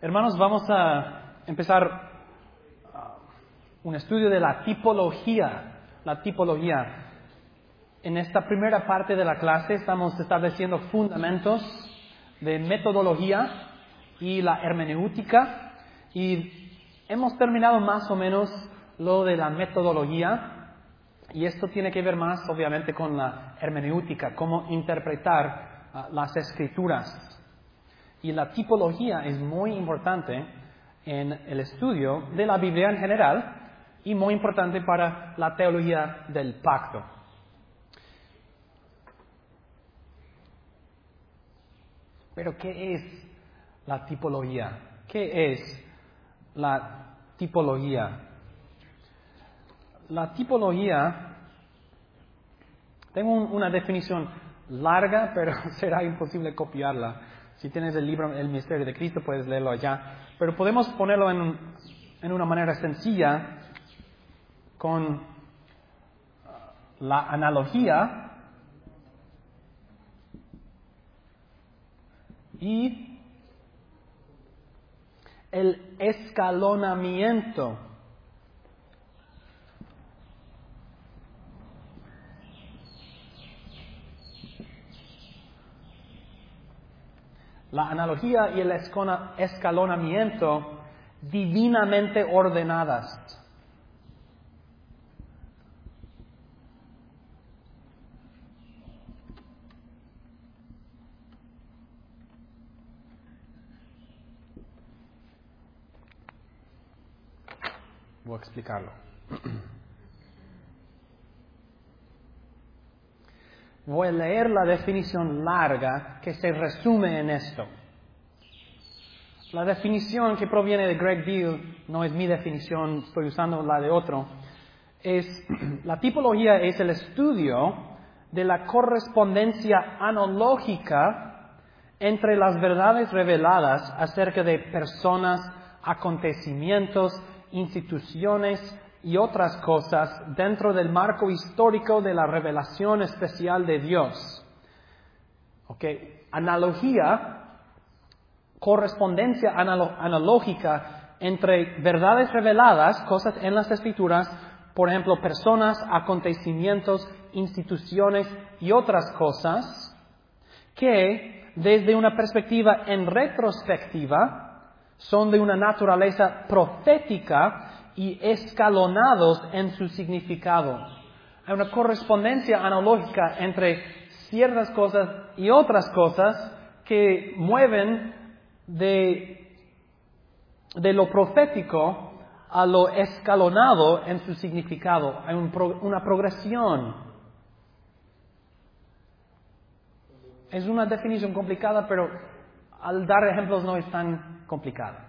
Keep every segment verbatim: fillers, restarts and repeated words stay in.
Hermanos, vamos a empezar uh, un estudio de la tipología. La tipología. En esta primera parte de la clase estamos estableciendo fundamentos de metodología y la hermenéutica. Y hemos terminado más o menos lo de la metodología. Y esto tiene que ver más, obviamente, con la hermenéutica, cómo interpretar uh, las escrituras. Y la tipología es muy importante en el estudio de la Biblia en general y muy importante para la teología del pacto. Pero, ¿qué es la tipología? ¿Qué es la tipología? La tipología, tengo un, una definición larga, pero será imposible copiarla. Si tienes el libro El Misterio de Cristo, puedes leerlo allá. Pero podemos ponerlo en, en una manera sencilla con la analogía y el escalonamiento. La analogía y el escalonamiento divinamente ordenadas. Voy a explicarlo. Voy a leer la definición larga que se resume en esto. La definición que proviene de Greg Deal, no es mi definición, estoy usando la de otro, es la tipología es el estudio de la correspondencia analógica entre las verdades reveladas acerca de personas, acontecimientos, instituciones y otras cosas dentro del marco histórico de la revelación especial de Dios. Okay. Analogía, correspondencia analo- analógica entre verdades reveladas, cosas en las Escrituras, por ejemplo, personas, acontecimientos, instituciones y otras cosas, que desde una perspectiva en retrospectiva son de una naturaleza profética y escalonados en su significado. Hay una correspondencia analógica entre ciertas cosas y otras cosas que mueven de, de lo profético a lo escalonado en su significado. Hay un pro, una progresión. Es una definición complicada, pero al dar ejemplos no es tan complicada.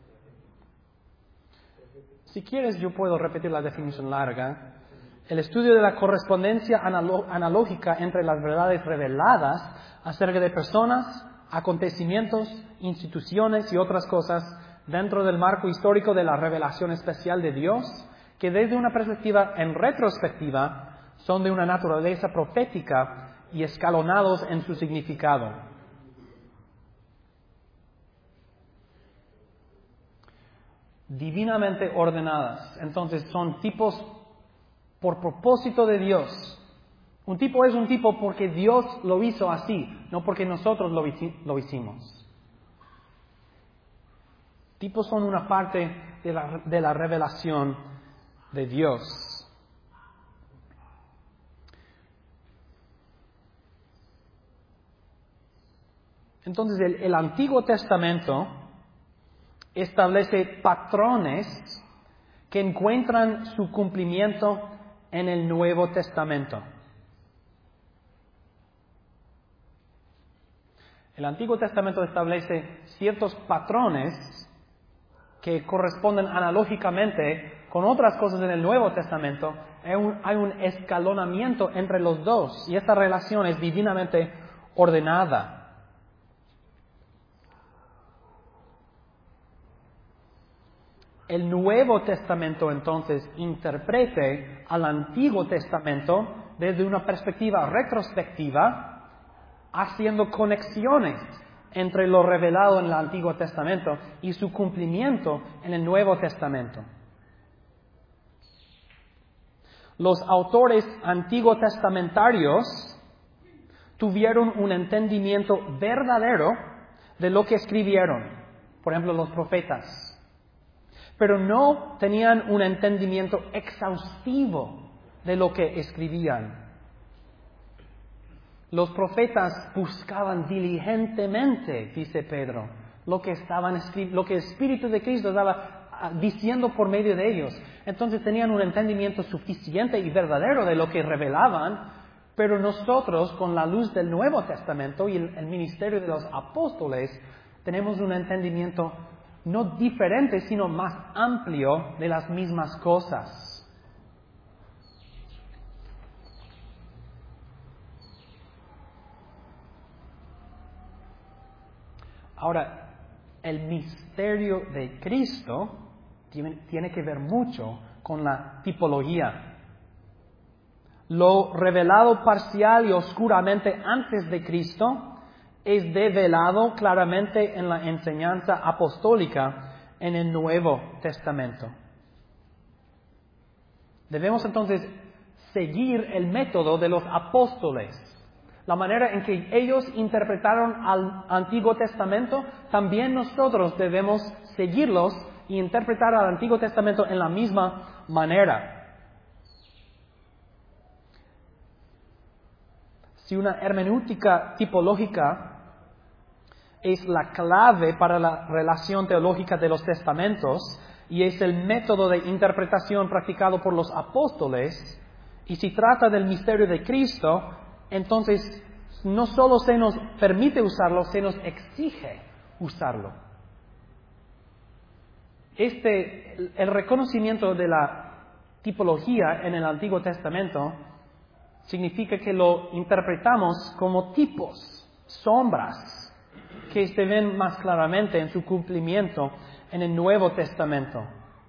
Si quieres, yo puedo repetir la definición larga. El estudio de la correspondencia analo- analógica entre las verdades reveladas acerca de personas, acontecimientos, instituciones y otras cosas dentro del marco histórico de la revelación especial de Dios, que desde una perspectiva en retrospectiva son de una naturaleza profética y escalonados en su significado. Divinamente ordenadas. Entonces son tipos por propósito de Dios. Un tipo es un tipo porque Dios lo hizo así, no porque nosotros lo, lo hicimos. Tipos son una parte de la, de la revelación de Dios. Entonces el, el Antiguo Testamento establece patrones que encuentran su cumplimiento en el Nuevo Testamento. El Antiguo Testamento establece ciertos patrones que corresponden analógicamente con otras cosas en el Nuevo Testamento. Hay un, hay un escalonamiento entre los dos y esta relación es divinamente ordenada. El Nuevo Testamento entonces interprete al Antiguo Testamento desde una perspectiva retrospectiva, haciendo conexiones entre lo revelado en el Antiguo Testamento y su cumplimiento en el Nuevo Testamento. Los autores antiguo testamentarios tuvieron un entendimiento verdadero de lo que escribieron, por ejemplo, los profetas, pero no tenían un entendimiento exhaustivo de lo que escribían. Los profetas buscaban diligentemente, dice Pedro, lo que estaban escri- lo que el Espíritu de Cristo estaba ah, diciendo por medio de ellos. Entonces tenían un entendimiento suficiente y verdadero de lo que revelaban, pero nosotros, con la luz del Nuevo Testamento y el, el ministerio de los apóstoles, tenemos un entendimiento no diferente, sino más amplio de las mismas cosas. Ahora, el misterio de Cristo tiene, tiene que ver mucho con la tipología. Lo revelado parcial y oscuramente antes de Cristo es develado claramente en la enseñanza apostólica en el Nuevo Testamento. Debemos entonces seguir el método de los apóstoles. La manera en que ellos interpretaron al Antiguo Testamento, también nosotros debemos seguirlos y interpretar al Antiguo Testamento en la misma manera. Si una hermenéutica tipológica es la clave para la relación teológica de los testamentos y es el método de interpretación practicado por los apóstoles, y si trata del misterio de Cristo, entonces no solo se nos permite usarlo, se nos exige usarlo. Este, el reconocimiento de la tipología en el Antiguo Testamento significa que lo interpretamos como tipos, sombras, que se ven más claramente en su cumplimiento en el Nuevo Testamento.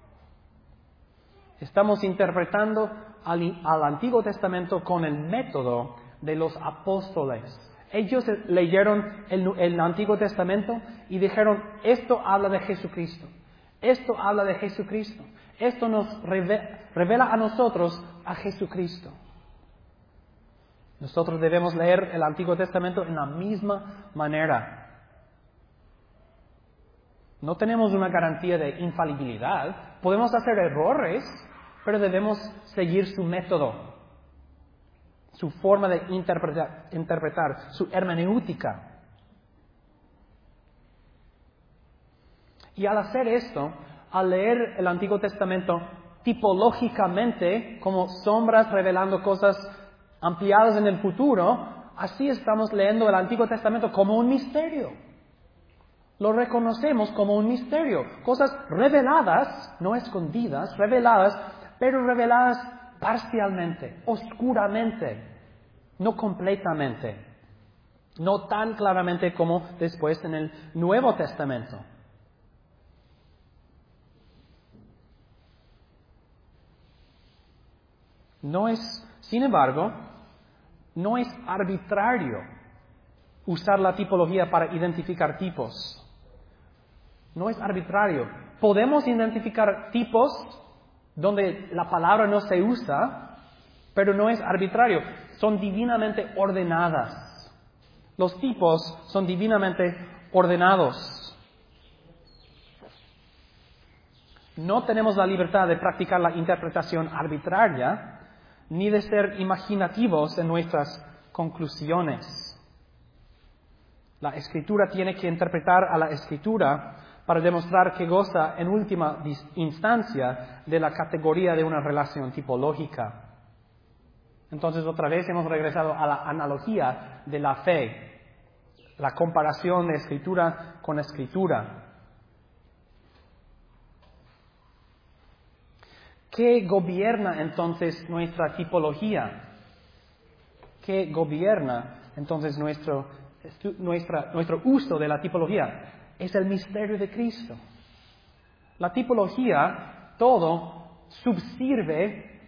Estamos interpretando al, al Antiguo Testamento con el método de los apóstoles. Ellos leyeron el, el Antiguo Testamento y dijeron, esto habla de Jesucristo, esto habla de Jesucristo, esto nos revela, revela a nosotros a Jesucristo. Nosotros debemos leer el Antiguo Testamento en la misma manera. No tenemos una garantía de infalibilidad. Podemos hacer errores, pero debemos seguir su método, su forma de interpretar, interpretar, su hermenéutica. Y al hacer esto, al leer el Antiguo Testamento tipológicamente, como sombras revelando cosas ampliadas en el futuro, así estamos leyendo el Antiguo Testamento como un misterio. Lo reconocemos como un misterio. Cosas reveladas, no escondidas, reveladas, pero reveladas parcialmente, oscuramente, no completamente, no tan claramente como después en el Nuevo Testamento. No es, sin embargo, no es arbitrario usar la tipología para identificar tipos. No es arbitrario. Podemos identificar tipos donde la palabra no se usa, pero no es arbitrario. Son divinamente ordenadas. Los tipos son divinamente ordenados. No tenemos la libertad de practicar la interpretación arbitraria, ni de ser imaginativos en nuestras conclusiones. La Escritura tiene que interpretar a la Escritura para demostrar que goza en última instancia de la categoría de una relación tipológica. Entonces, otra vez hemos regresado a la analogía de la fe, la comparación de Escritura con Escritura. ¿Qué gobierna entonces nuestra tipología? ¿Qué gobierna entonces nuestro, nuestra, nuestro uso de la tipología? Es el misterio de Cristo. La tipología, todo, subsirve,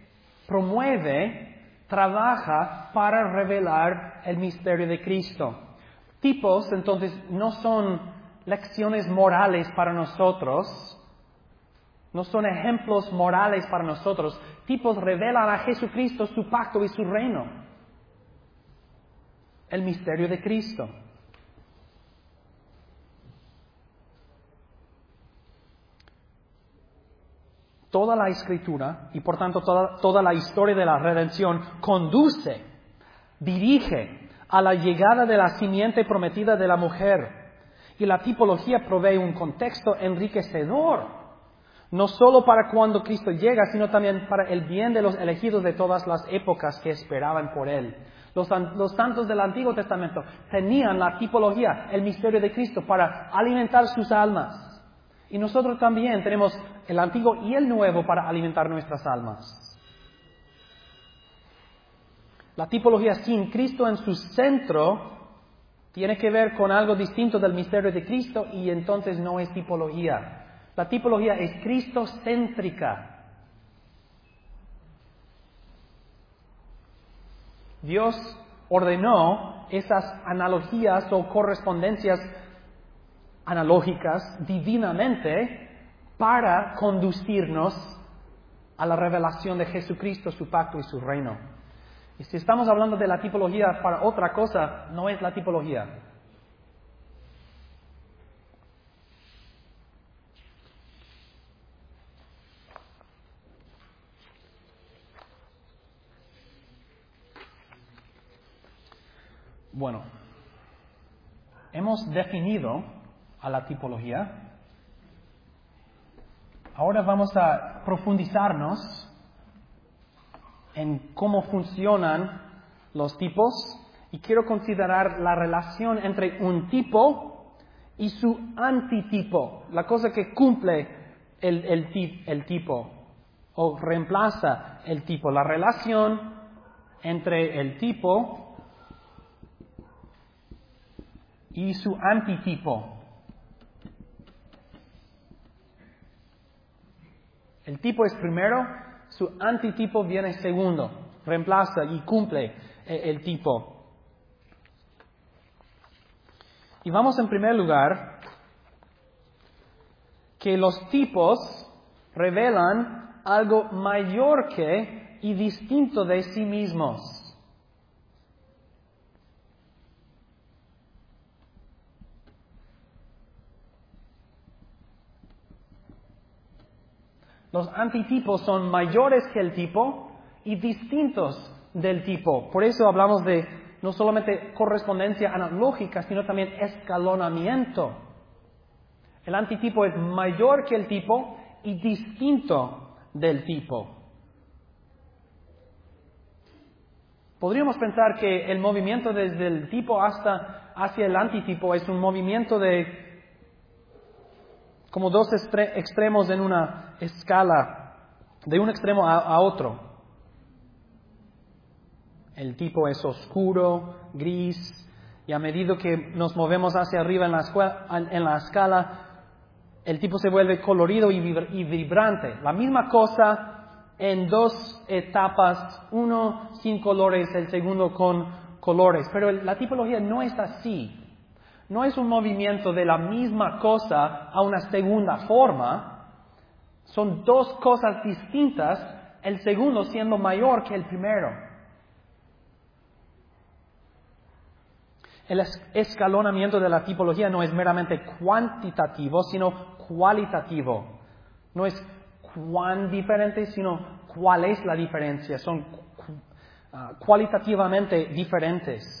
promueve, trabaja para revelar el misterio de Cristo. Tipos, entonces, no son lecciones morales para nosotros, no son ejemplos morales para nosotros. Tipos revelan a Jesucristo, su pacto y su reino. El misterio de Cristo. Toda la Escritura, y por tanto toda, toda la historia de la redención, conduce, dirige a la llegada de la simiente prometida de la mujer. Y la tipología provee un contexto enriquecedor, no solo para cuando Cristo llega, sino también para el bien de los elegidos de todas las épocas que esperaban por Él. Los, los santos del Antiguo Testamento tenían la tipología, el misterio de Cristo, para alimentar sus almas. Y nosotros también tenemos el Antiguo y el Nuevo para alimentar nuestras almas. La tipología sin Cristo en su centro tiene que ver con algo distinto del misterio de Cristo y entonces no es tipología. La tipología es cristocéntrica. Dios ordenó esas analogías o correspondencias analógicas divinamente para conducirnos a la revelación de Jesucristo, su pacto y su reino. Y si estamos hablando de la tipología para otra cosa, no es la tipología. Bueno, hemos definido a la tipología. Ahora vamos a profundizarnos en cómo funcionan los tipos y quiero considerar la relación entre un tipo y su antitipo, la cosa que cumple el, el, tip, el tipo o reemplaza el tipo, la relación entre el tipo y su antitipo. El tipo es primero, su antitipo viene segundo, reemplaza y cumple el tipo. Y vamos en primer lugar que los tipos revelan algo mayor que y distinto de sí mismos. Los antitipos son mayores que el tipo y distintos del tipo. Por eso hablamos de no solamente correspondencia analógica, sino también escalonamiento. El antitipo es mayor que el tipo y distinto del tipo. Podríamos pensar que el movimiento desde el tipo hasta hacia el antitipo es un movimiento de como dos estre- extremos en una escala, de un extremo a, a otro. El tipo es oscuro, gris, y a medida que nos movemos hacia arriba en la, escuela, en la escala, el tipo se vuelve colorido y, vibr- y vibrante. La misma cosa en dos etapas, uno sin colores, el segundo con colores. Pero la tipología no es así. No es un movimiento de la misma cosa a una segunda forma. Son dos cosas distintas, el segundo siendo mayor que el primero. El escalonamiento de la tipología no es meramente cuantitativo, sino cualitativo. No es cuán diferente, sino cuál es la diferencia. Son uh, cualitativamente diferentes.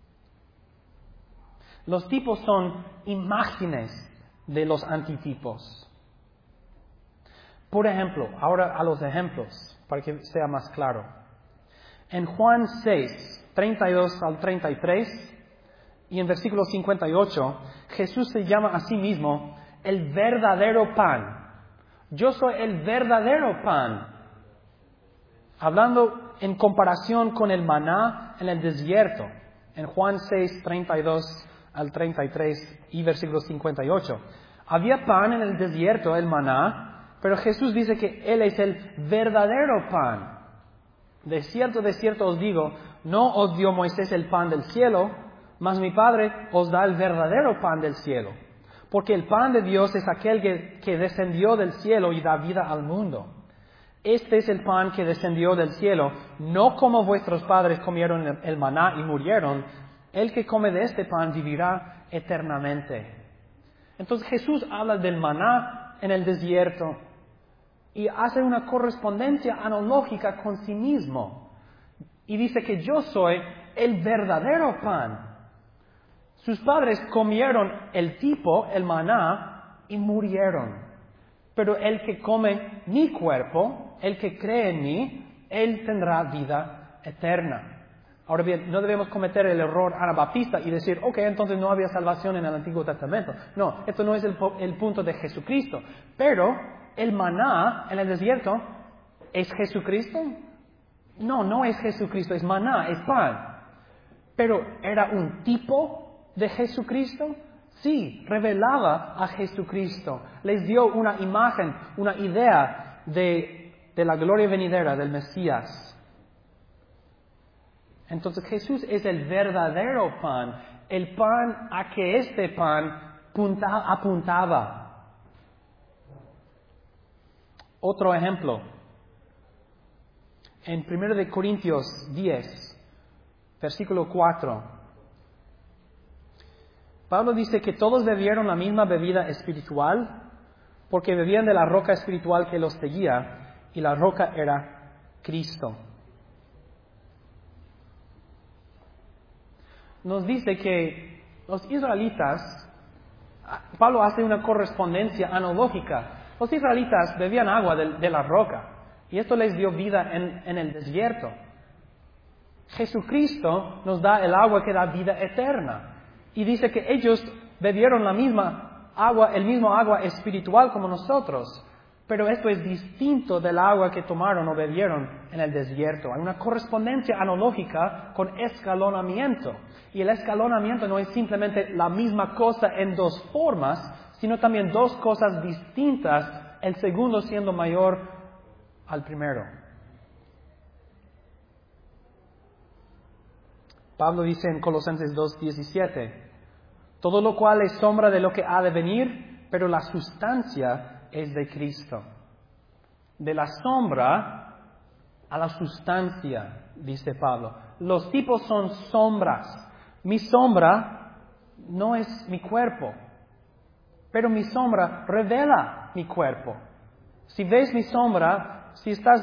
Los tipos son imágenes de los antitipos. Por ejemplo, ahora a los ejemplos, para que sea más claro. En Juan seis, treinta y dos al treinta y tres, y en versículo cincuenta y ocho, Jesús se llama a sí mismo el verdadero pan. Yo soy el verdadero pan. Hablando en comparación con el maná en el desierto. En Juan seis, treinta y dos al treinta y tres y versículo cincuenta y ocho. Había pan en el desierto, el maná, pero Jesús dice que Él es el verdadero pan. De cierto, de cierto os digo, no os dio Moisés el pan del cielo, Mas mi Padre os da el verdadero pan del cielo, porque el pan de Dios es aquel que, que descendió del cielo y da vida al mundo. Este es el pan que descendió del cielo, no como vuestros padres comieron el, el maná y murieron. El que come de este pan vivirá eternamente. Entonces Jesús habla del maná en el desierto y hace una correspondencia analógica con sí mismo. Y dice que yo soy el verdadero pan. Sus padres comieron el tipo, el maná, y murieron. Pero el que come mi cuerpo, el que cree en mí, él tendrá vida eterna. Ahora bien, no debemos cometer el error anabaptista y decir, ok, entonces no había salvación en el Antiguo Testamento. No, esto no es el, el punto de Jesucristo. Pero el maná en el desierto, ¿es Jesucristo? No, no es Jesucristo, es maná, es pan. Pero ¿era un tipo de Jesucristo? Sí, revelaba a Jesucristo. Les dio una imagen, una idea de, de la gloria venidera del Mesías. Entonces Jesús es el verdadero pan, el pan a que este pan punta, apuntaba. Otro ejemplo, en primero de Corintios diez, versículo cuatro, Pablo dice que todos bebieron la misma bebida espiritual porque bebían de la roca espiritual que los seguía, y la roca era Cristo. Nos dice que los israelitas, Pablo hace una correspondencia analógica. Los israelitas bebían agua de, de la roca y esto les dio vida en, en el desierto. Jesucristo nos da el agua que da vida eterna. Y dice que ellos bebieron la misma agua, el mismo agua espiritual como nosotros. Pero esto es distinto del agua que tomaron o bebieron en el desierto. Hay una correspondencia analógica con escalonamiento. Y el escalonamiento no es simplemente la misma cosa en dos formas, sino también dos cosas distintas, el segundo siendo mayor al primero. Pablo dice en Colosenses dos diecisiete, todo lo cual es sombra de lo que ha de venir, pero la sustancia es de Cristo. De la sombra a la sustancia, dice Pablo. Los tipos son sombras. Mi sombra no es mi cuerpo, pero mi sombra revela mi cuerpo. Si ves mi sombra, si estás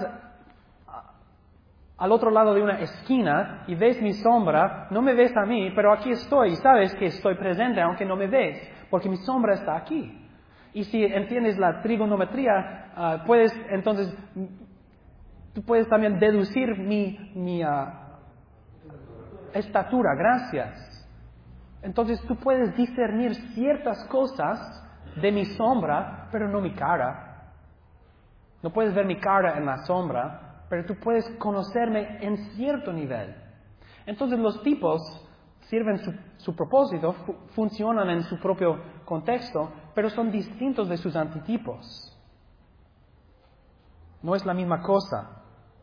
al otro lado de una esquina y ves mi sombra, no me ves a mí, pero aquí estoy y sabes que estoy presente aunque no me ves, porque mi sombra está aquí. Y si entiendes la trigonometría, uh, puedes entonces, tú puedes también deducir mi, mi uh, estatura, gracias. Entonces tú puedes discernir ciertas cosas de mi sombra, pero no mi cara. No puedes ver mi cara en la sombra, pero tú puedes conocerme en cierto nivel. Entonces los tipos sirven su, su propósito, fu- funcionan en su propio contexto, pero son distintos de sus antitipos. No es la misma cosa.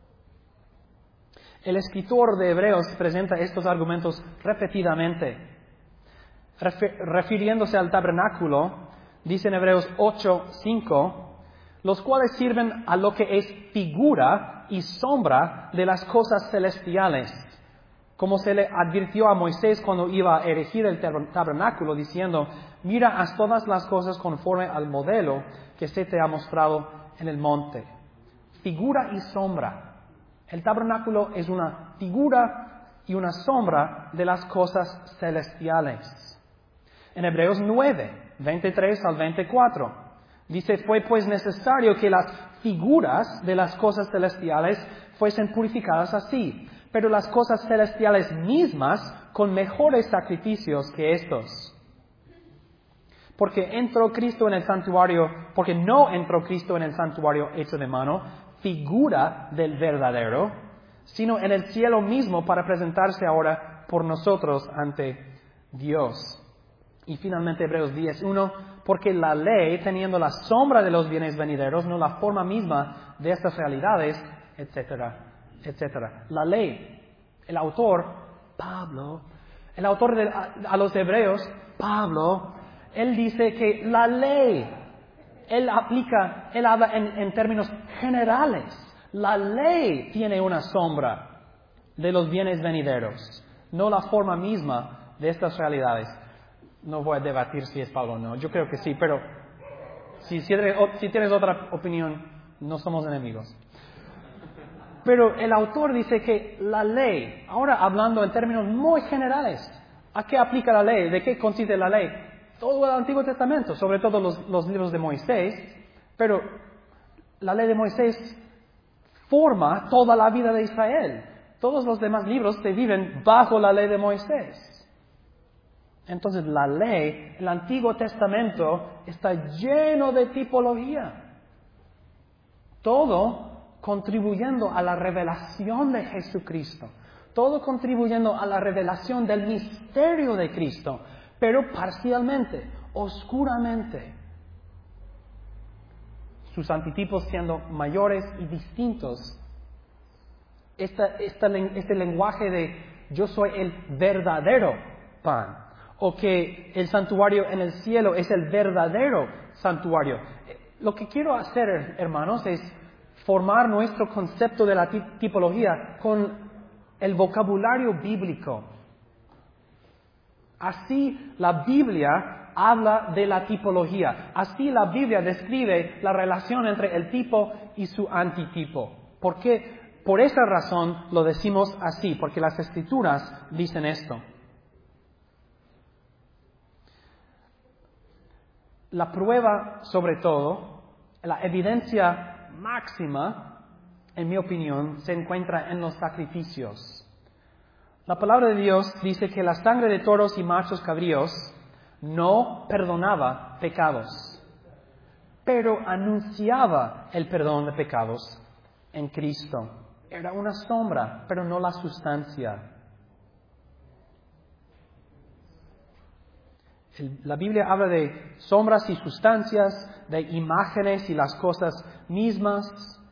El escritor de Hebreos presenta estos argumentos repetidamente. Refer- refiriéndose al tabernáculo, dice en Hebreos ocho cinco, los cuales sirven a lo que es figura y sombra de las cosas celestiales, como se le advirtió a Moisés cuando iba a erigir el tabernáculo, diciendo, mira, haz todas las cosas conforme al modelo que se te ha mostrado en el monte. Figura y sombra. El tabernáculo es una figura y una sombra de las cosas celestiales. En Hebreos nueve, veintitrés al veinticuatro, dice, fue pues necesario que las figuras de las cosas celestiales fuesen purificadas así, pero las cosas celestiales mismas con mejores sacrificios que estos. Porque entró Cristo en el santuario, porque no entró Cristo en el santuario hecho de mano, figura del verdadero, sino en el cielo mismo para presentarse ahora por nosotros ante Dios. Y finalmente Hebreos diez uno, porque la ley, teniendo la sombra de los bienes venideros, no la forma misma de estas realidades, etcétera, etcétera. La ley, el autor, Pablo, El autor de, a, a los Hebreos, Pablo, él dice que la ley, él aplica, él habla en, en términos generales. La ley tiene una sombra de los bienes venideros, no la forma misma de estas realidades. No voy a debatir si es Pablo o no, yo creo que sí, pero si, si, si tienes otra opinión, no somos enemigos. Pero el autor dice que la ley, ahora hablando en términos muy generales, ¿a qué aplica la ley? ¿De qué consiste la ley? Todo el Antiguo Testamento, sobre todo los, los libros de Moisés, pero la ley de Moisés forma toda la vida de Israel. Todos los demás libros se viven bajo la ley de Moisés. Entonces la ley, el Antiguo Testamento, está lleno de tipología. Todo contribuyendo a la revelación de Jesucristo. Todo contribuyendo a la revelación del misterio de Cristo, pero parcialmente, oscuramente. Sus antitipos siendo mayores y distintos. Esta, esta, este lenguaje de yo soy el verdadero pan, o que el santuario en el cielo es el verdadero santuario. Lo que quiero hacer, hermanos, es formar nuestro concepto de la tipología con el vocabulario bíblico. Así la Biblia habla de la tipología. Así la Biblia describe la relación entre el tipo y su antitipo. ¿Por qué? Por esa razón lo decimos así, porque las Escrituras dicen esto. La prueba, sobre todo, la evidencia máxima, en mi opinión, se encuentra en los sacrificios. La palabra de Dios dice que la sangre de toros y machos cabríos no perdonaba pecados, pero anunciaba el perdón de pecados en Cristo. Era una sombra, pero no la sustancia. La Biblia habla de sombras y sustancias, de imágenes y las cosas mismas.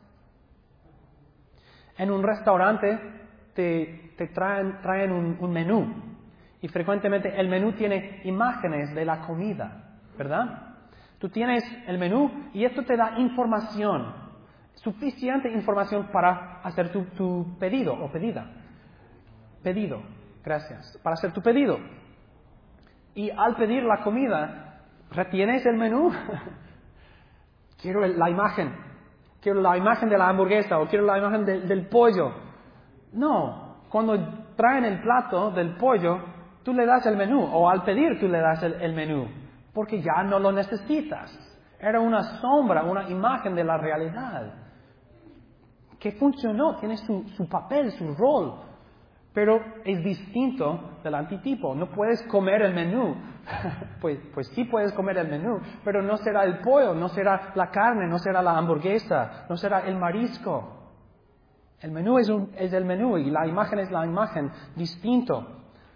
En un restaurante te, te traen, traen un, un menú y frecuentemente el menú tiene imágenes de la comida, ¿verdad? Tú tienes el menú y esto te da información, suficiente información para hacer tu, tu pedido o pedida. Pedido, gracias, para hacer tu pedido. Y al pedir la comida, ¿retienes el menú? Quiero la imagen. Quiero la imagen de la hamburguesa o quiero la imagen de, del pollo. No, cuando traen el plato del pollo, tú le das el menú. O al pedir tú le das el, el menú. Porque ya no lo necesitas. Era una sombra, una imagen de la realidad. Que funcionó, tiene su, su papel, su rol. Pero es distinto del antitipo. No puedes comer el menú. pues, pues sí puedes comer el menú, pero no será el pollo, no será la carne, no será la hamburguesa, no será el marisco. El menú es, un, es el menú y la imagen es la imagen, distinto.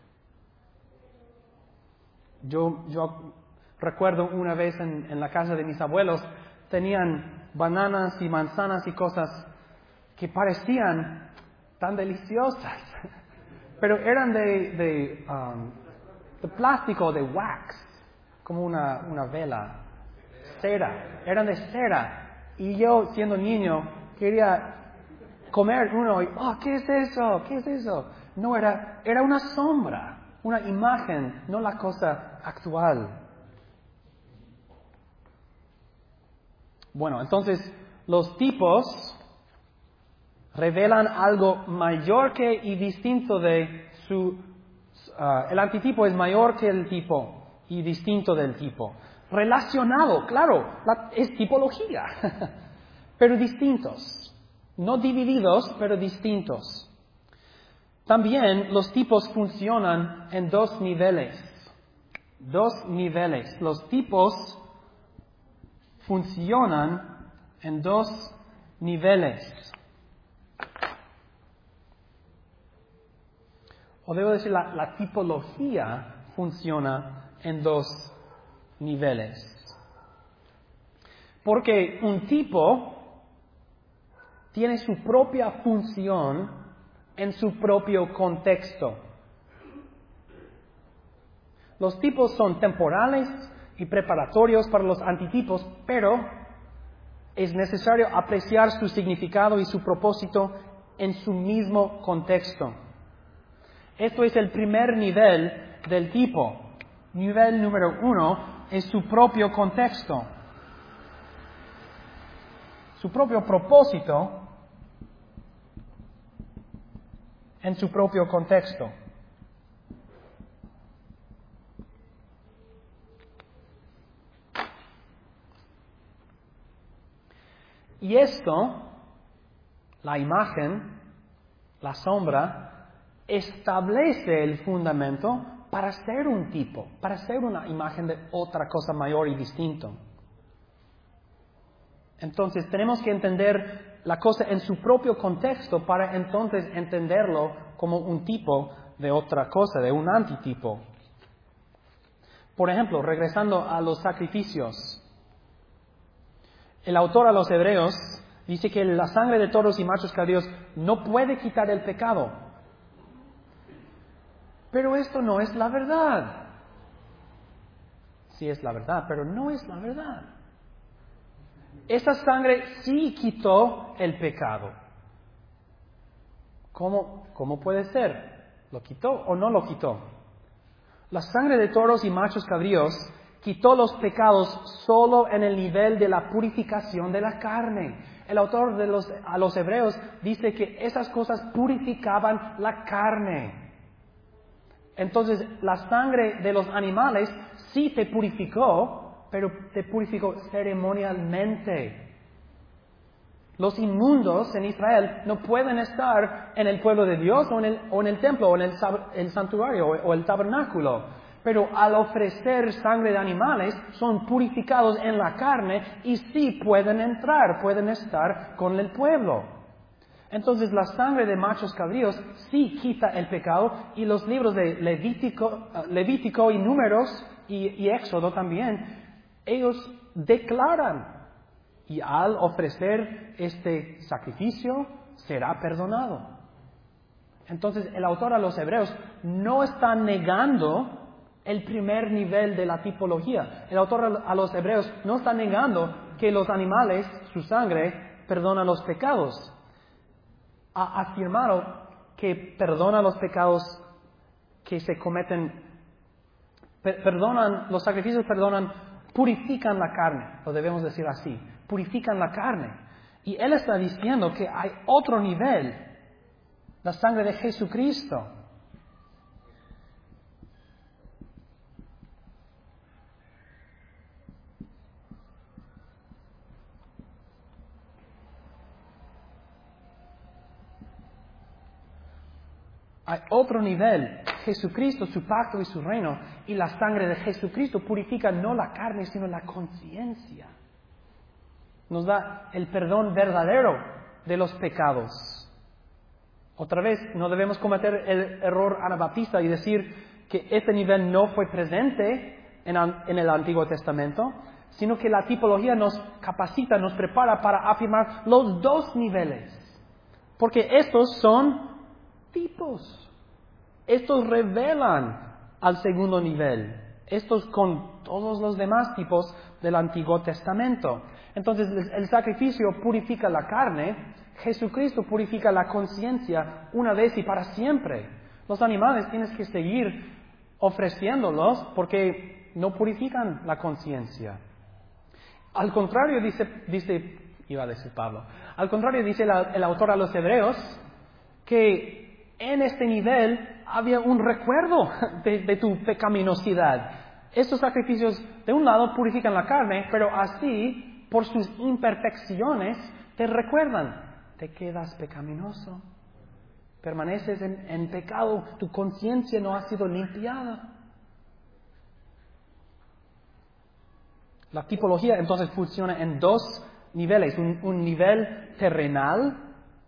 Yo, yo recuerdo una vez en, en la casa de mis abuelos, tenían bananas y manzanas y cosas que parecían tan deliciosas. Pero eran de, de, um, de plástico, de wax, como una, una vela, cera, eran de cera. Y yo, siendo niño, quería comer uno y, oh, ¿qué es eso? ¿Qué es eso? No, era, era una sombra, una imagen, no la cosa actual. Bueno, entonces, los tipos revelan algo mayor que y distinto de su... Uh, el antitipo es mayor que el tipo y distinto del tipo. Relacionado, claro, la, es tipología, pero distintos. No divididos, pero distintos. También los tipos funcionan en dos niveles. Dos niveles. Los tipos funcionan en dos niveles. O debo decir, la, la tipología funciona en dos niveles. Porque un tipo tiene su propia función en su propio contexto. Los tipos son temporales y preparatorios para los antitipos, pero es necesario apreciar su significado y su propósito en su mismo contexto. Esto es el primer nivel del tipo. Nivel número uno es su propio contexto. Su propio propósito en su propio contexto. Y esto, la imagen, la sombra, establece el fundamento para ser un tipo, para ser una imagen de otra cosa mayor y distinto. Entonces tenemos que entender la cosa en su propio contexto para entonces entenderlo como un tipo de otra cosa, de un antitipo. Por ejemplo, regresando a los sacrificios. El autor a los Hebreos dice que la sangre de toros y machos cabríos no puede quitar el pecado. Pero esto no es la verdad. Sí es la verdad, pero no es la verdad. Esa sangre sí quitó el pecado. ¿Cómo, cómo puede ser? ¿Lo quitó o no lo quitó? La sangre de toros y machos cabríos quitó los pecados solo en el nivel de la purificación de la carne. El autor de los, a los Hebreos dice que esas cosas purificaban la carne. Entonces, la sangre de los animales sí te purificó, pero te purificó ceremonialmente. Los inmundos en Israel no pueden estar en el pueblo de Dios o en el, o en el templo o en el, el santuario o, o el tabernáculo. Pero al ofrecer sangre de animales son purificados en la carne y sí pueden entrar, pueden estar con el pueblo. Entonces la sangre de machos cabríos sí quita el pecado y los libros de Levítico, Levítico y Números y, y Éxodo también, ellos declaran y al ofrecer este sacrificio será perdonado. Entonces el autor a los Hebreos no está negando el primer nivel de la tipología. El autor a los Hebreos no está negando que los animales, su sangre, perdona los pecados. Ha afirmado que perdona los pecados que se cometen, per- perdonan, los sacrificios perdonan, purifican la carne, lo debemos decir así, purifican la carne. Y él está diciendo que hay otro nivel, la sangre de Jesucristo. Hay otro nivel, Jesucristo, su pacto y su reino, y la sangre de Jesucristo purifica no la carne, sino la conciencia. Nos da el perdón verdadero de los pecados. Otra vez, no debemos cometer el error anabaptista y decir que este nivel no fue presente en, en el Antiguo Testamento, sino que la tipología nos capacita, nos prepara para afirmar los dos niveles. Porque estos son tipos. Estos revelan al segundo nivel. Estos con todos los demás tipos del Antiguo Testamento. Entonces el sacrificio purifica la carne, Jesucristo purifica la conciencia una vez y para siempre. Los animales tienes que seguir ofreciéndolos porque no purifican la conciencia. Al contrario, dice, dice, iba a decir Pablo, al contrario dice la, el autor a los Hebreos que en este nivel había un recuerdo de, de tu pecaminosidad. Estos sacrificios, de un lado, purifican la carne, pero así, por sus imperfecciones, te recuerdan. Te quedas pecaminoso. Permaneces en, en pecado. Tu conciencia no ha sido limpiada. La tipología, entonces, funciona en dos niveles. Un, un nivel terrenal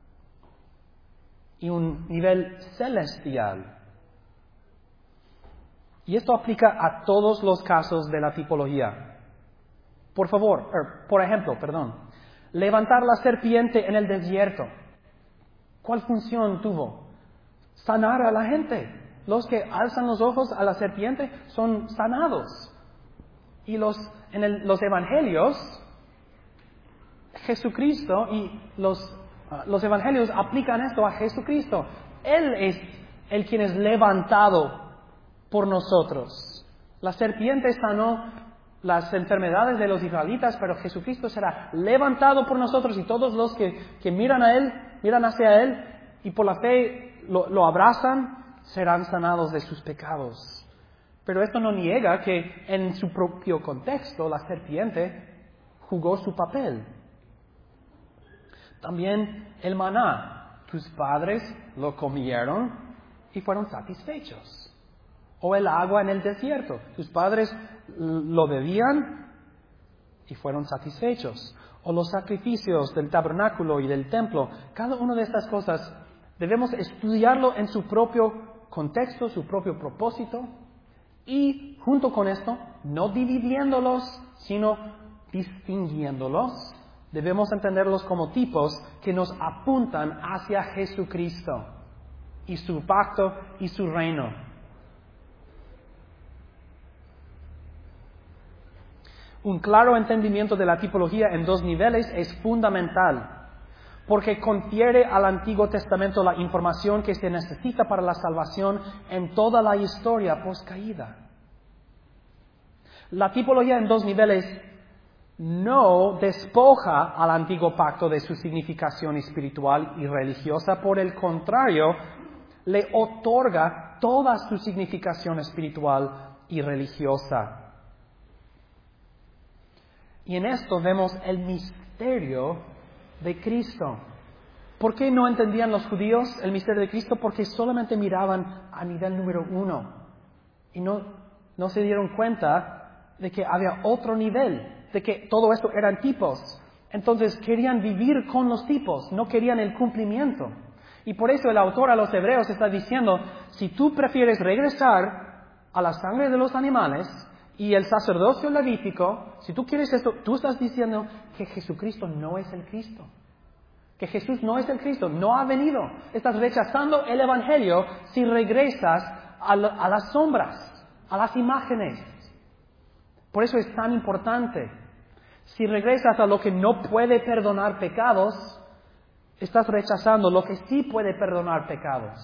y un nivel celestial. Y esto aplica a todos los casos de la tipología. Por favor, er, por ejemplo, perdón, levantar la serpiente en el desierto. ¿Cuál función tuvo? Sanar a la gente. los que alzan los ojos a la serpiente son sanados. Y los, en el, los evangelios, Jesucristo y los, uh, los evangelios aplican esto a Jesucristo. Él es el quien es levantado por nosotros. La serpiente sanó las enfermedades de los israelitas, pero Jesucristo será levantado por nosotros y todos los que, que miran a Él, miran hacia Él y por la fe lo, lo abrazan, serán sanados de sus pecados. Pero esto no niega que en su propio contexto la serpiente jugó su papel. También el maná. Tus padres lo comieron y fueron satisfechos. O el agua en el desierto. Tus padres lo bebían y fueron satisfechos. O los sacrificios del tabernáculo y del templo. Cada una de estas cosas debemos estudiarlo en su propio contexto, su propio propósito. Y junto con esto, no dividiéndolos, sino distinguiéndolos, debemos entenderlos como tipos que nos apuntan hacia Jesucristo y su pacto y su reino. Un claro entendimiento de la tipología en dos niveles es fundamental, porque confiere al Antiguo Testamento la información que se necesita para la salvación en toda la historia poscaída. La tipología en dos niveles no despoja al Antiguo Pacto de su significación espiritual y religiosa, por el contrario, le otorga toda su significación espiritual y religiosa. Y en esto vemos el misterio de Cristo. ¿Por qué no entendían los judíos el misterio de Cristo? Porque solamente miraban a nivel número uno y no, no se dieron cuenta de que había otro nivel, de que todo esto eran tipos. Entonces querían vivir con los tipos, no querían el cumplimiento. Y por eso el autor a los Hebreos está diciendo, si tú prefieres regresar a la sangre de los animales y el sacerdocio levítico, si tú quieres esto, tú estás diciendo que Jesucristo no es el Cristo. Que Jesús no es el Cristo, no ha venido. Estás rechazando el Evangelio si regresas a, la, a las sombras, a las imágenes. Por eso es tan importante. Si regresas a lo que no puede perdonar pecados, estás rechazando lo que sí puede perdonar pecados.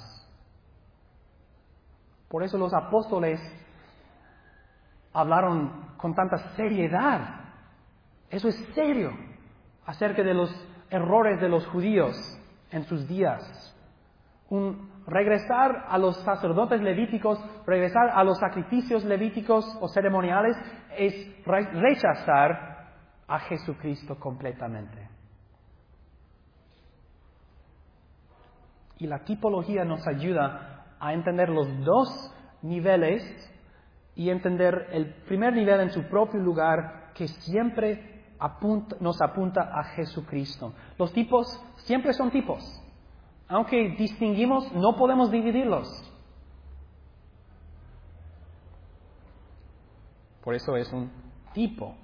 Por eso los apóstoles hablaron con tanta seriedad. Eso es serio acerca de los errores de los judíos en sus días. Un regresar a los sacerdotes levíticos, regresar a los sacrificios levíticos o ceremoniales es re- rechazar a Jesucristo completamente. Y la tipología nos ayuda a entender los dos niveles y entender el primer nivel en su propio lugar, que siempre apunta, nos apunta a Jesucristo. Los tipos siempre son tipos. Aunque distinguimos, no podemos dividirlos. Por eso es un tipo.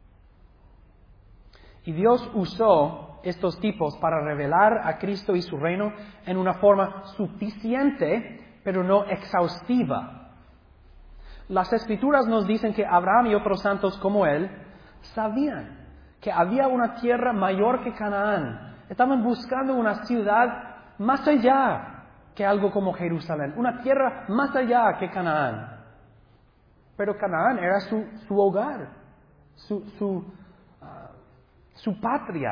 Y Dios usó estos tipos para revelar a Cristo y su reino en una forma suficiente, pero no exhaustiva. Las Escrituras nos dicen que Abraham y otros santos como él sabían que había una tierra mayor que Canaán. Estaban buscando una ciudad más allá que algo como Jerusalén, una tierra más allá que Canaán. Pero Canaán era su, su hogar, su, su, uh, su patria.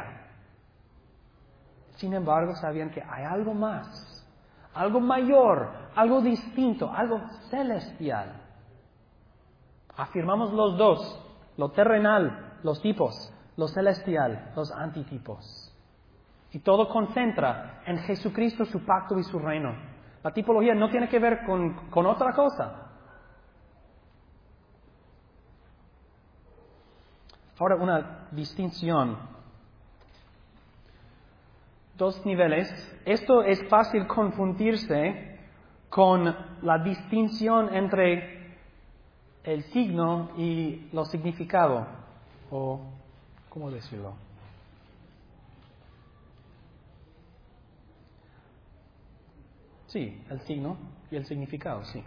Sin embargo, sabían que hay algo más, algo mayor, algo distinto, algo celestial. Afirmamos los dos, lo terrenal, los tipos, lo celestial, los antitipos. Y todo concentra en Jesucristo, su pacto y su reino. La tipología no tiene que ver con, con otra cosa. Ahora una distinción. Dos niveles. Esto es fácil confundirse con la distinción entre el signo y lo significado. O, ¿cómo decirlo? Sí, el signo y el significado, sí.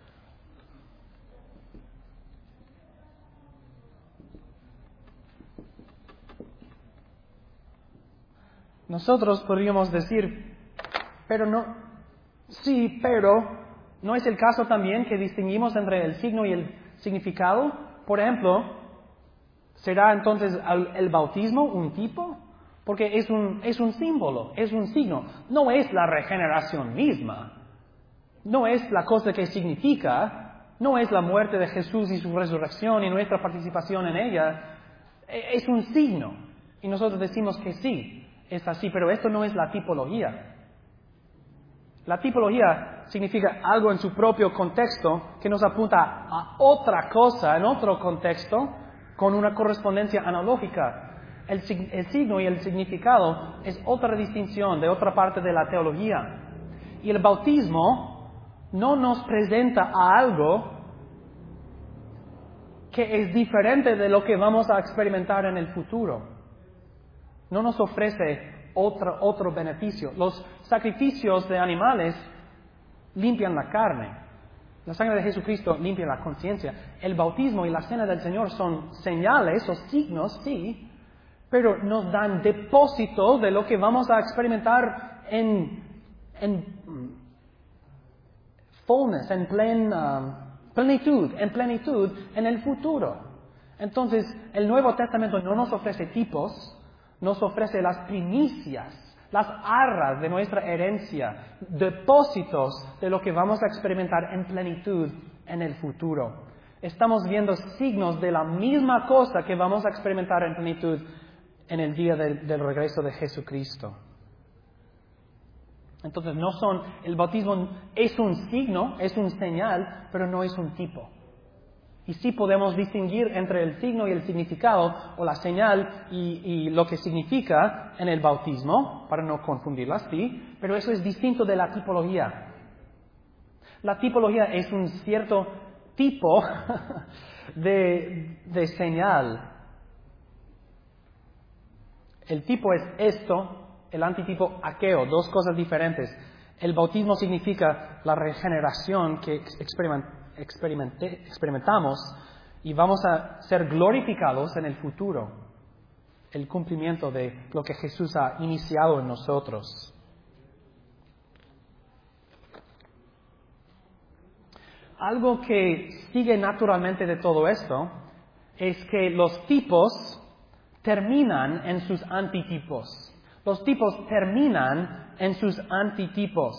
Nosotros podríamos decir, pero no, sí, pero, ¿no es el caso también que distinguimos entre el signo y el significado? Por ejemplo, ¿será entonces el, el bautismo un tipo? Porque es un, es un símbolo, es un signo, no es la regeneración misma, no es la cosa que significa, no es la muerte de Jesús y su resurrección y nuestra participación en ella, es un signo. Y nosotros decimos que sí. Es así, pero esto no es la tipología. La tipología significa algo en su propio contexto que nos apunta a otra cosa en otro contexto con una correspondencia analógica. El, el signo y el significado es otra distinción de otra parte de la teología. Y el bautismo no nos presenta a algo que es diferente de lo que vamos a experimentar en el futuro. No nos ofrece otro, otro beneficio. Los sacrificios de animales limpian la carne. La sangre de Jesucristo limpia la conciencia. El bautismo y la cena del Señor son señales o signos, sí, pero nos dan depósito de lo que vamos a experimentar en, en fullness, en plen, uh, plenitud, en plenitud en el futuro. Entonces, el Nuevo Testamento no nos ofrece tipos, nos ofrece las primicias, las arras de nuestra herencia, depósitos de lo que vamos a experimentar en plenitud en el futuro. Estamos viendo signos de la misma cosa que vamos a experimentar en plenitud en el día del, del regreso de Jesucristo. Entonces, no son, el bautismo es un signo, es un señal, pero no es un tipo. Y sí podemos distinguir entre el signo y el significado, o la señal y, y lo que significa en el bautismo, para no confundirlas, sí, pero eso es distinto de la tipología. La tipología es un cierto tipo de, de señal. El tipo es esto, el antitipo aqueo, dos cosas diferentes. El bautismo significa la regeneración que experimentamos. experimentamos y vamos a ser glorificados en el futuro, el cumplimiento de lo que Jesús ha iniciado en nosotros. Algo que sigue naturalmente de todo esto es que los tipos terminan en sus antitipos. Los tipos terminan en sus antitipos.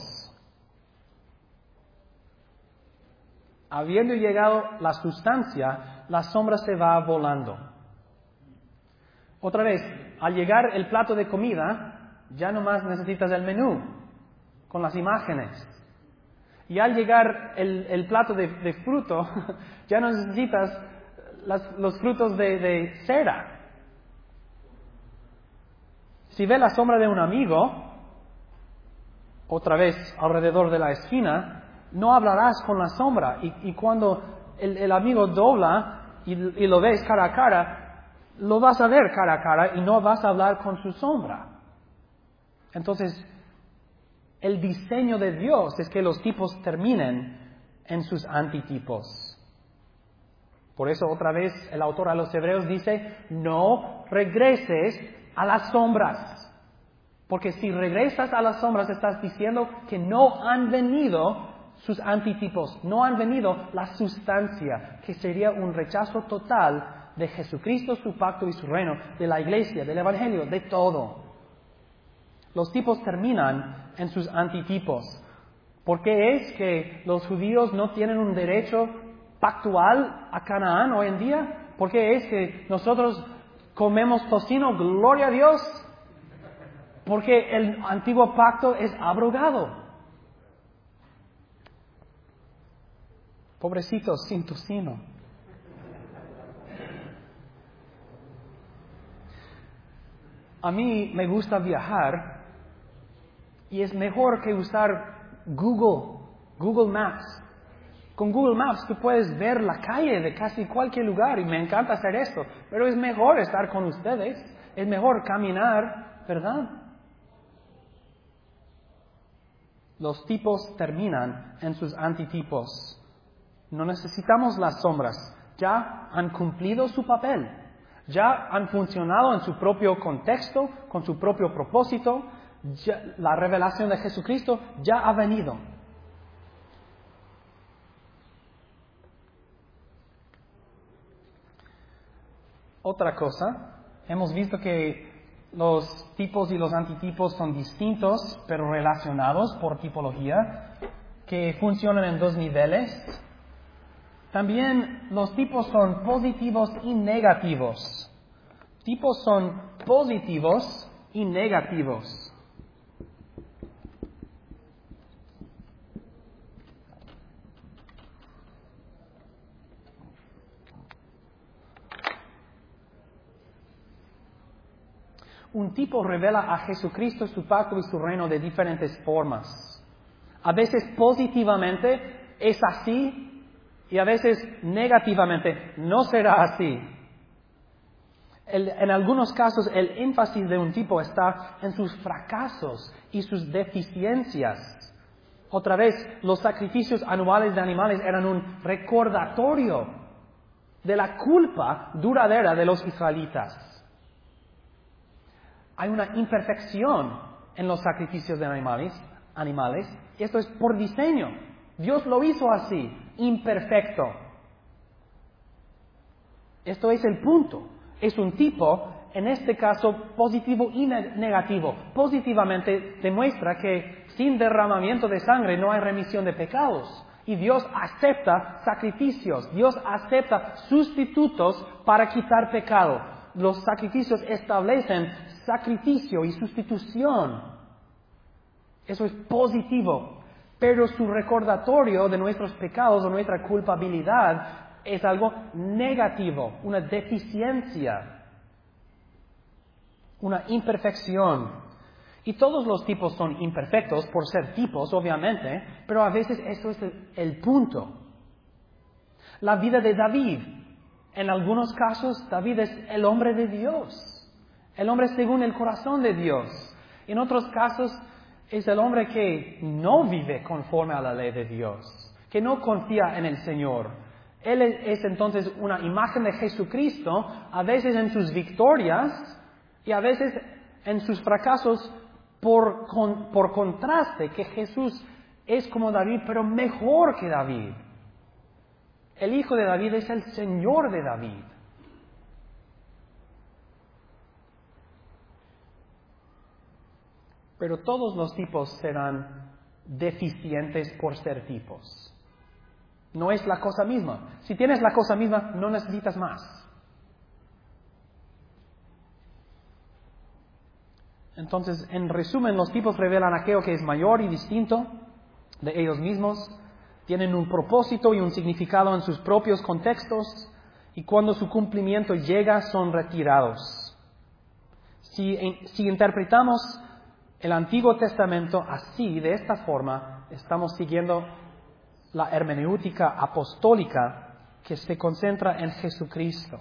Habiendo llegado la sustancia, la sombra se va volando. Otra vez, al llegar el plato de comida, ya no más necesitas el menú con las imágenes. Y al llegar el, el plato de, de fruto, ya no necesitas las, los frutos de, de cera. Si ves la sombra de un amigo, otra vez alrededor de la esquina, no hablarás con la sombra. Y, y cuando el, el amigo dobla y, y lo ves cara a cara, lo vas a ver cara a cara y no vas a hablar con su sombra. Entonces, el diseño de Dios es que los tipos terminen en sus antitipos. Por eso otra vez el autor a los Hebreos dice, no regreses a las sombras. Porque si regresas a las sombras estás diciendo que no han venido sus antitipos, no han venido la sustancia, que sería un rechazo total de Jesucristo, su pacto y su reino, de la iglesia, del evangelio, de todo. Los tipos terminan en sus antitipos. ¿Por qué es que los judíos no tienen un derecho pactual a Canaán hoy en día? ¿Por qué es que nosotros comemos tocino, gloria a Dios? Porque el antiguo pacto es abrogado. Pobrecitos sin tocino. A mí me gusta viajar y es mejor que usar Google, Google Maps. Con Google Maps tú puedes ver la calle de casi cualquier lugar y me encanta hacer esto, pero es mejor estar con ustedes, es mejor caminar, ¿verdad? Los tipos terminan en sus antitipos. No necesitamos las sombras. Ya han cumplido su papel. Ya han funcionado en su propio contexto, con su propio propósito. Ya, la revelación de Jesucristo ya ha venido. Otra cosa, hemos visto que los tipos y los antitipos son distintos, pero relacionados por tipología, que funcionan en dos niveles. También los tipos son positivos y negativos. Tipos son positivos y negativos. Un tipo revela a Jesucristo, su pacto y su reino de diferentes formas. A veces positivamente es así y a veces negativamente no será así. El, en algunos casos el énfasis de un tipo está en sus fracasos y sus deficiencias. Otra vez, los sacrificios anuales de animales eran un recordatorio de la culpa duradera de los israelitas. Hay una imperfección en los sacrificios de animales, animales, y esto es por diseño. Dios lo hizo así, imperfecto. Esto es el punto. Es un tipo, en este caso, positivo y negativo. Positivamente demuestra que sin derramamiento de sangre no hay remisión de pecados. Y Dios acepta sacrificios, Dios acepta sustitutos para quitar pecado. Los sacrificios establecen sacrificio y sustitución. Eso es positivo. Pero su recordatorio de nuestros pecados o nuestra culpabilidad es algo negativo, una deficiencia, una imperfección. Y todos los tipos son imperfectos por ser tipos, obviamente, pero a veces eso es el, el punto. La vida de David, en algunos casos David es el hombre de Dios. El hombre según el corazón de Dios. En otros casos es el hombre que no vive conforme a la ley de Dios, que no confía en el Señor. Él es, es entonces una imagen de Jesucristo, a veces en sus victorias y a veces en sus fracasos por, con, por contraste, que Jesús es como David, pero mejor que David. El hijo de David es el Señor de David. Pero todos los tipos serán deficientes por ser tipos. No es la cosa misma. Si tienes la cosa misma, no necesitas más. Entonces, en resumen, los tipos revelan aquello que es mayor y distinto de ellos mismos, tienen un propósito y un significado en sus propios contextos, y cuando su cumplimiento llega, son retirados. Si, si interpretamos el Antiguo Testamento así, de esta forma, estamos siguiendo la hermenéutica apostólica que se concentra en Jesucristo.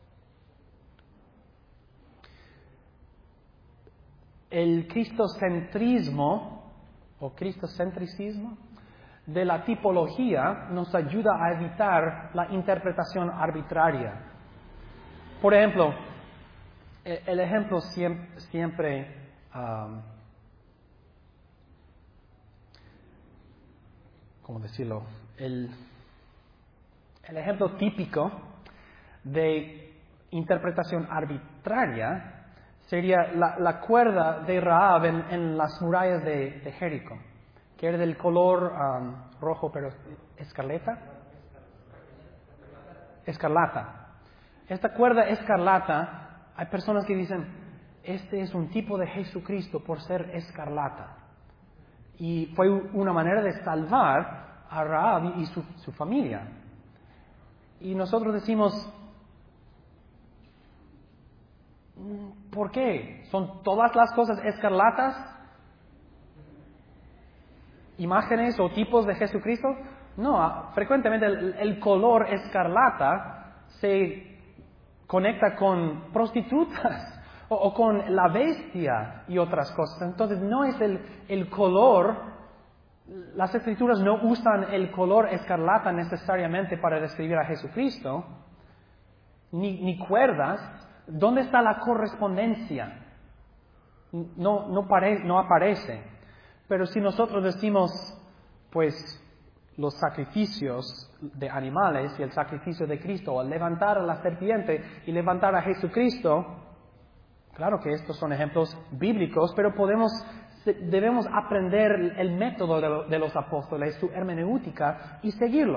El cristocentrismo o cristocentricismo de la tipología nos ayuda a evitar la interpretación arbitraria. Por ejemplo, el ejemplo siempre, siempre um, ¿cómo decirlo? El, el ejemplo típico de interpretación arbitraria sería la, la cuerda de Rahab en, en las murallas de, de Jericó, que era del color um, rojo, pero escarlata. Escarlata. Esta cuerda escarlata, hay personas que dicen, este es un tipo de Jesucristo por ser escarlata. Y fue una manera de salvar a Rahab y su, su familia. Y nosotros decimos, ¿por qué? ¿Son todas las cosas escarlatas? ¿Imágenes o tipos de Jesucristo? No, frecuentemente el, el color escarlata se conecta con prostitutas o, o con la bestia y otras cosas. Entonces no es el, el color Las Escrituras no usan el color escarlata necesariamente para describir a Jesucristo, ni, ni cuerdas. ¿Dónde está la correspondencia? No, no, pare, no aparece. Pero si nosotros decimos, pues, los sacrificios de animales y el sacrificio de Cristo, o levantar a la serpiente y levantar a Jesucristo, claro que estos son ejemplos bíblicos, pero podemos, debemos aprender el método de, lo, de los apóstoles, su hermenéutica, y seguirlo.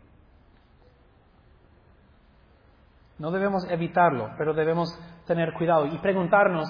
No debemos evitarlo, pero debemos tener cuidado y preguntarnos,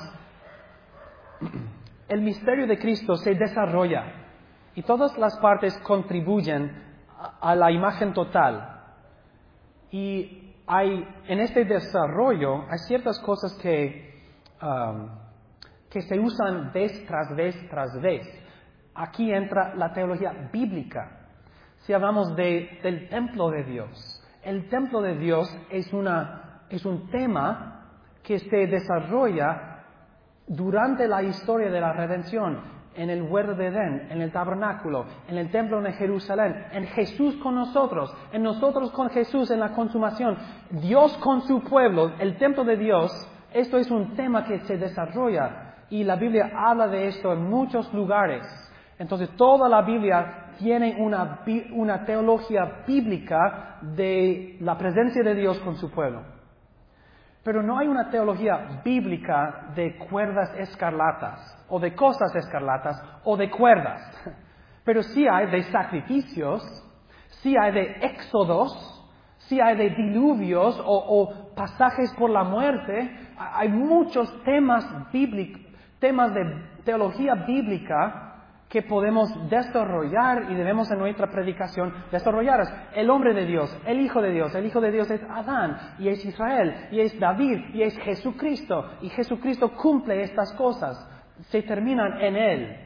el misterio de Cristo se desarrolla y todas las partes contribuyen a, a la imagen total. Y hay, en este desarrollo hay ciertas cosas que, um, que se usan vez tras vez tras vez. Aquí entra la teología bíblica. Si hablamos de, del templo de Dios, el templo de Dios es, una, es un tema que se desarrolla durante la historia de la redención, en el huerto de Edén, en el tabernáculo, en el templo de Jerusalén, en Jesús con nosotros, en nosotros con Jesús en la consumación, Dios con su pueblo, el templo de Dios. Esto es un tema que se desarrolla y la Biblia habla de esto en muchos lugares. Entonces toda la Biblia tiene una, una teología bíblica de la presencia de Dios con su pueblo. Pero no hay una teología bíblica de cuerdas escarlatas, o de cosas escarlatas, o de cuerdas. Pero sí hay de sacrificios, sí hay de éxodos, sí hay de diluvios, o, o pasajes por la muerte. Hay muchos temas bíblicos, temas de teología bíblica que podemos desarrollar y debemos en nuestra predicación desarrollar. El hombre de Dios, el Hijo de Dios, el Hijo de Dios es Adán, y es Israel, y es David, y es Jesucristo, y Jesucristo cumple estas cosas, se terminan en Él.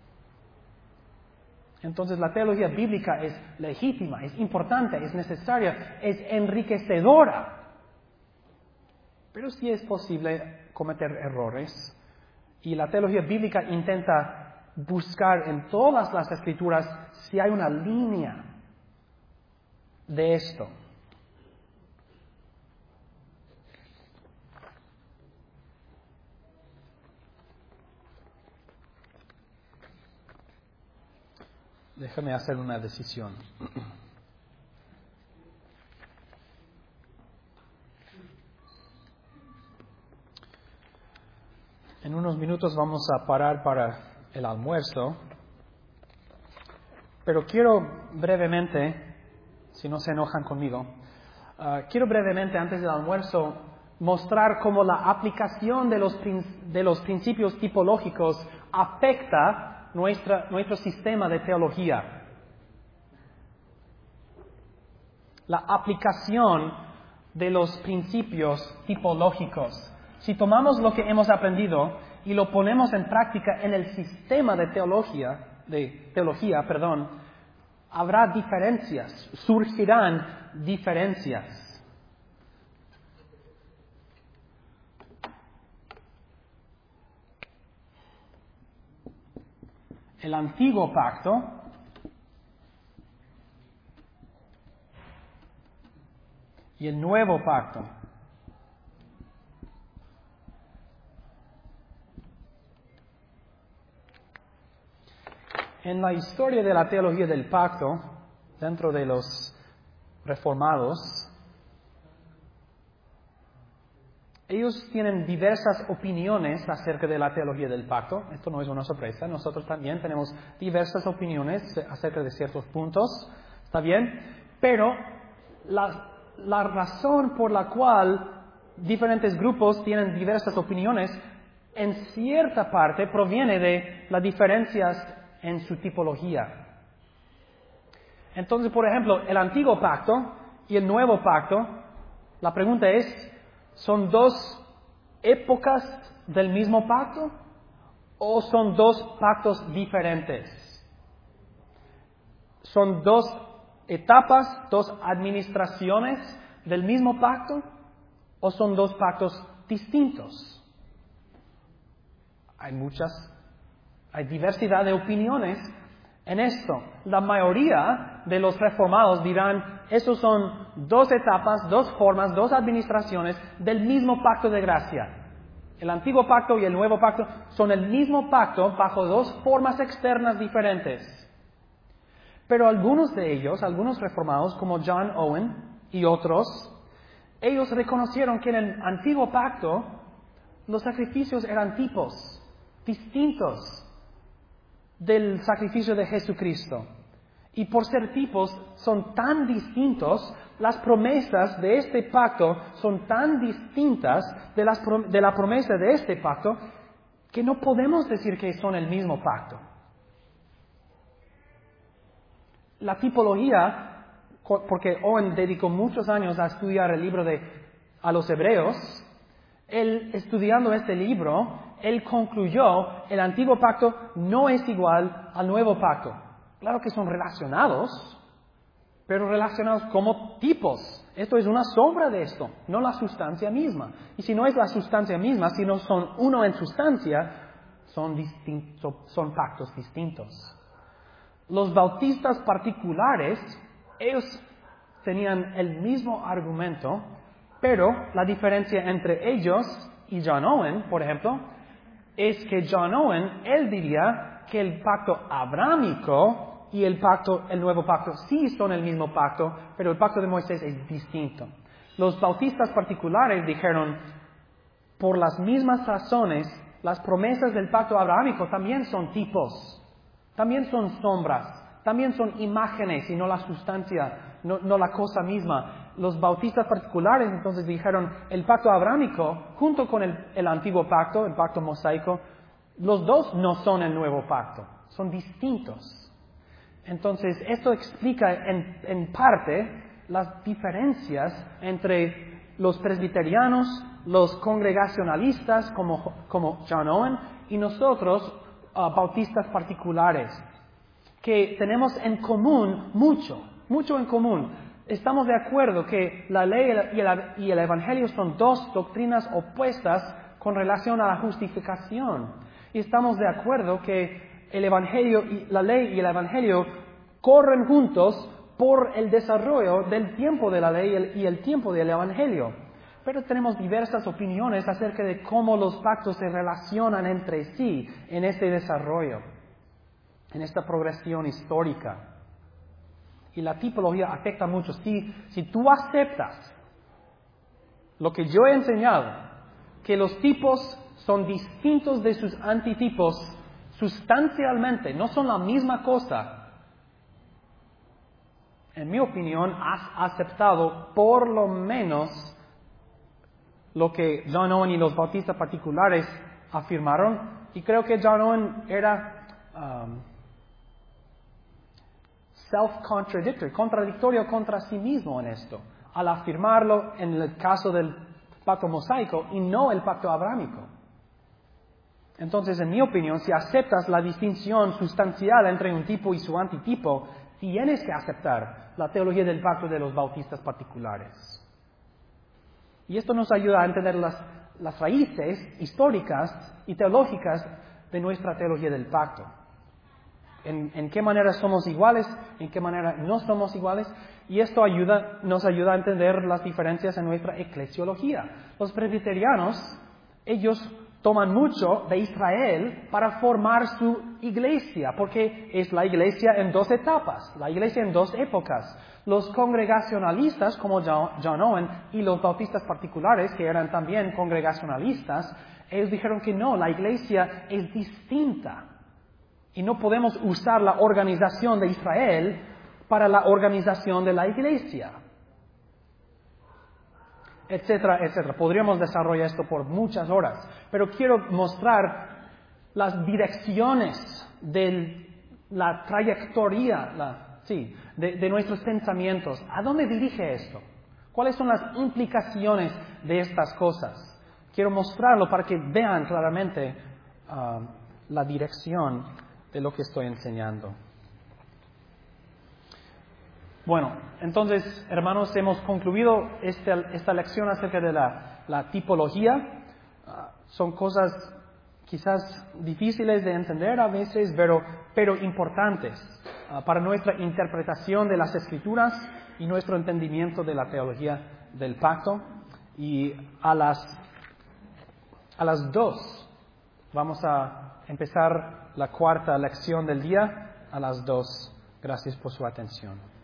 Entonces la teología bíblica es legítima, es importante, es necesaria, es enriquecedora. Pero sí es posible cometer errores, y la teología bíblica intenta buscar en todas las Escrituras si hay una línea de esto. Déjame hacer una decisión. En unos minutos vamos a parar para el almuerzo, pero quiero brevemente, si no se enojan conmigo, uh, quiero brevemente antes del almuerzo mostrar cómo la aplicación de los, de los principios tipológicos afecta nuestra, nuestro sistema de teología. La aplicación de los principios tipológicos. Si tomamos lo que hemos aprendido y lo ponemos en práctica en el sistema de teología, de teología, perdón, habrá diferencias, surgirán diferencias. El antiguo pacto y el nuevo pacto. En la historia de la teología del pacto, dentro de los reformados, ellos tienen diversas opiniones acerca de la teología del pacto. Esto no es una sorpresa. Nosotros también tenemos diversas opiniones acerca de ciertos puntos. ¿Está bien? Pero la, la razón por la cual diferentes grupos tienen diversas opiniones, en cierta parte proviene de las diferencias en su tipología. Entonces, por ejemplo, el antiguo pacto y el nuevo pacto, la pregunta es, ¿son dos épocas del mismo pacto o son dos pactos diferentes? ¿Son dos etapas, dos administraciones del mismo pacto o son dos pactos distintos? Hay muchas Hay diversidad de opiniones En esto, la mayoría de los reformados dirán, esos son dos etapas, dos formas, dos administraciones del mismo pacto de gracia. El antiguo pacto y el nuevo pacto son el mismo pacto bajo dos formas externas diferentes. Pero algunos de ellos, algunos reformados como John Owen y otros, ellos reconocieron que en el antiguo pacto los sacrificios eran tipos distintos del sacrificio de Jesucristo. Y por ser tipos, son tan distintos, las promesas de este pacto son tan distintas de, las, de la promesa de este pacto, que no podemos decir que son el mismo pacto. La tipología, porque Owen dedicó muchos años a estudiar el libro de a los hebreos, él estudiando este libro, él concluyó, el antiguo pacto no es igual al nuevo pacto. Claro que son relacionados, pero relacionados como tipos. Esto es una sombra de esto, no la sustancia misma. Y si no es la sustancia misma, si no son uno en sustancia, son, distintos, son pactos distintos. Los bautistas particulares, ellos tenían el mismo argumento, pero la diferencia entre ellos y John Owen, por ejemplo, es que John Owen, él diría que el pacto abrámico y el pacto, el nuevo pacto sí son el mismo pacto, pero el pacto de Moisés es distinto. Los bautistas particulares dijeron, por las mismas razones, las promesas del pacto abrámico también son tipos, también son sombras, también son imágenes y no la sustancia, no, no la cosa misma. Los bautistas particulares entonces dijeron, el pacto abrámico, junto con el, el antiguo pacto, el pacto mosaico, los dos no son el nuevo pacto, son distintos. Entonces, esto explica en, en parte las diferencias entre los presbiterianos, los congregacionalistas como, como John Owen y nosotros, uh, bautistas particulares, que tenemos en común mucho, mucho en común. Estamos de acuerdo que la ley y el, y el evangelio son dos doctrinas opuestas con relación a la justificación. Y estamos de acuerdo que el evangelio y la ley y el evangelio corren juntos por el desarrollo del tiempo de la ley y el, y el tiempo del evangelio. Pero tenemos diversas opiniones acerca de cómo los pactos se relacionan entre sí en este desarrollo, en esta progresión histórica. Y la tipología afecta mucho. Si, si tú aceptas lo que yo he enseñado, que los tipos son distintos de sus antitipos sustancialmente, no son la misma cosa, en mi opinión, has aceptado por lo menos lo que John Owen y los bautistas particulares afirmaron. Y creo que John Owen era Um, self-contradictory, contradictorio contra sí mismo en esto, al afirmarlo en el caso del pacto mosaico y no el pacto abrámico. Entonces, en mi opinión, si aceptas la distinción sustancial entre un tipo y su antitipo, tienes que aceptar la teología del pacto de los bautistas particulares. Y esto nos ayuda a entender las, las raíces históricas y teológicas de nuestra teología del pacto. En, en qué manera somos iguales, en qué manera no somos iguales, y esto ayuda, nos ayuda a entender las diferencias en nuestra eclesiología. Los presbiterianos, ellos toman mucho de Israel para formar su iglesia, porque es la iglesia en dos etapas, la iglesia en dos épocas. Los congregacionalistas, como John, John Owen, y los bautistas particulares, que eran también congregacionalistas, ellos dijeron que no, la iglesia es distinta. Y no podemos usar la organización de Israel para la organización de la iglesia, etcétera, etcétera. Podríamos desarrollar esto por muchas horas, pero quiero mostrar las direcciones de la trayectoria, la, sí, de, de nuestros pensamientos. ¿A dónde dirige esto? ¿Cuáles son las implicaciones de estas cosas? Quiero mostrarlo para que vean claramente uh, la dirección de lo que estoy enseñando. Bueno, entonces, hermanos, hemos concluido esta, esta lección acerca de la, la tipología. Uh, son cosas quizás difíciles de entender a veces, pero, pero importantes uh, para nuestra interpretación de las Escrituras y nuestro entendimiento de la teología del pacto. Y a las, a las dos vamos a empezar la cuarta lección del día, a las dos. Gracias por su atención.